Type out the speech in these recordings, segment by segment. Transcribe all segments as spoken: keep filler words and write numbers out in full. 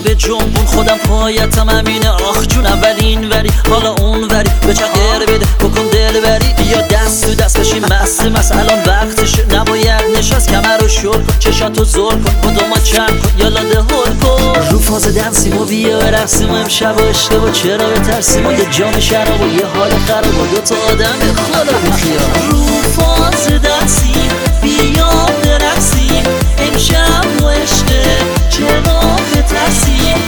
به جنبون خودم پایتم همینه. آخ جون اولین وری حالا اون وری به چقدر بده بکن دل بری. بیا دست تو دست بشیم مست مست الان وقتشه نباید نشست. کمر رو شل کن چشاتو زل کن بدوما چند کن یالا ده هل کن. رو فاز دنسیم و بیا برقصیم و امشب و عشق و چرا بترسیم و یه جام شراب و یه حال خراب و دوتا آدم خالا بیخیال. رو فاز دنسیم بیا برقصیم امشب و عشق چرا بترسیم.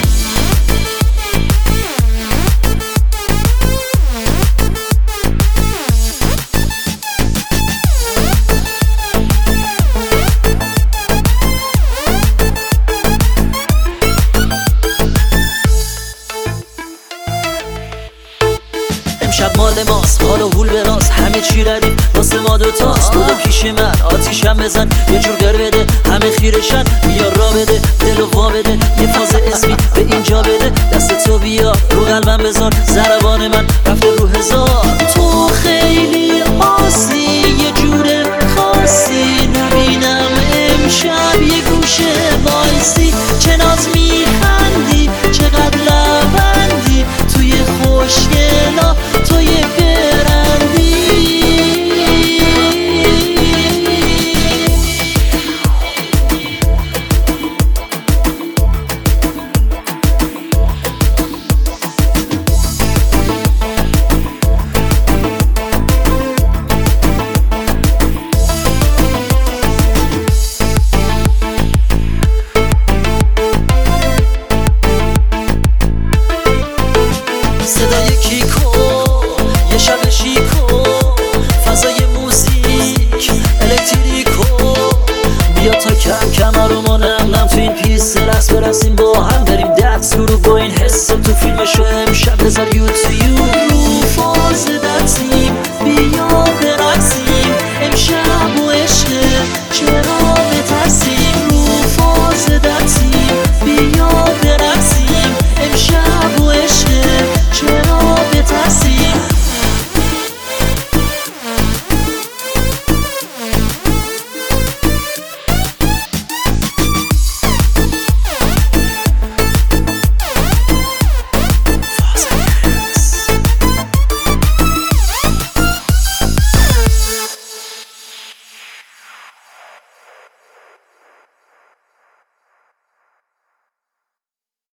امشب مال ماست حال و هول به راست همه چی ردیم واسه ما دوتاست. تو دو پیش من آتیشم بزن یه جور گر بده همه خیرشن. بیا را بده دل و وا بده یه فاز اسمی به اینجا بده. دست تو بیا رو قلبم بذار ضربان من رفته رو هزار. تو خیلی آسی یه جور خاصی نبینم امشب یه گوشه وایسی. چه ناز میخندی چقدر لبندی توی خوشگلا توی برندی. صدای کیکو یه شب شیکو فضای موزیک الکتریکو. بیا تا کم کم آروم نم نم تو این پیست رقص برسیم با هم بریم دست رو با این حس تو فیلمشو امشب بذار یو تو یو. رو فاز دنسیم بیا